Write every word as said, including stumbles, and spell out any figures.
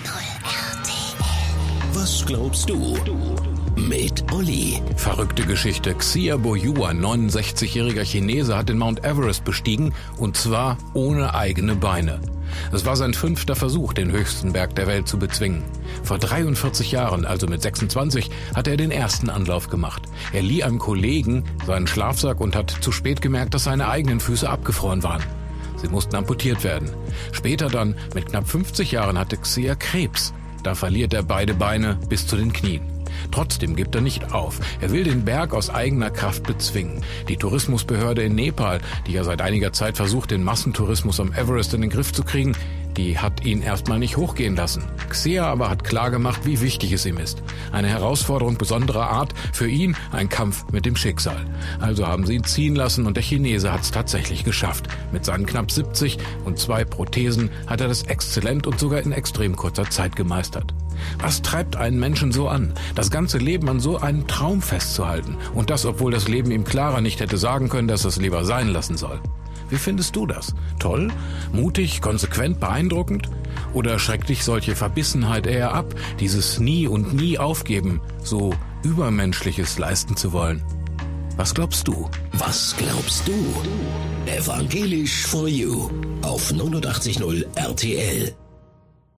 R T L. Was glaubst du? Mit Olli. Verrückte Geschichte. Xia Boyu, ein neunundsechzigjähriger Chinese, hat den Mount Everest bestiegen, und zwar ohne eigene Beine. Es war sein fünfter Versuch, den höchsten Berg der Welt zu bezwingen. Vor dreiundvierzig Jahren, also mit sechsundzwanzig, hat er den ersten Anlauf gemacht. Er lieh einem Kollegen seinen Schlafsack und hat zu spät gemerkt, dass seine eigenen Füße abgefroren waren. Sie mussten amputiert werden. Später dann, mit knapp fünfzig Jahren, hatte Xia Krebs. Da verliert er beide Beine bis zu den Knien. Trotzdem gibt er nicht auf. Er will den Berg aus eigener Kraft bezwingen. Die Tourismusbehörde in Nepal, die ja seit einiger Zeit versucht, den Massentourismus am Everest in den Griff zu kriegen, die hat ihn erstmal nicht hochgehen lassen. Xia aber hat klargemacht, wie wichtig es ihm ist. Eine Herausforderung besonderer Art, für ihn ein Kampf mit dem Schicksal. Also haben sie ihn ziehen lassen, und der Chinese hat es tatsächlich geschafft. Mit seinen knapp siebzig und zwei Prothesen hat er das exzellent und sogar in extrem kurzer Zeit gemeistert. Was treibt einen Menschen so an, das ganze Leben an so einem Traum festzuhalten? Und das, obwohl das Leben ihm klarer nicht hätte sagen können, dass er es lieber sein lassen soll. Wie findest du das? Toll? Mutig? Konsequent? Beeindruckend? Oder schreckt dich solche Verbissenheit eher ab, dieses Nie und Nie aufgeben, so Übermenschliches leisten zu wollen? Was glaubst du? Was glaubst du? Evangelisch for You auf neunundachtzig Komma null R T L.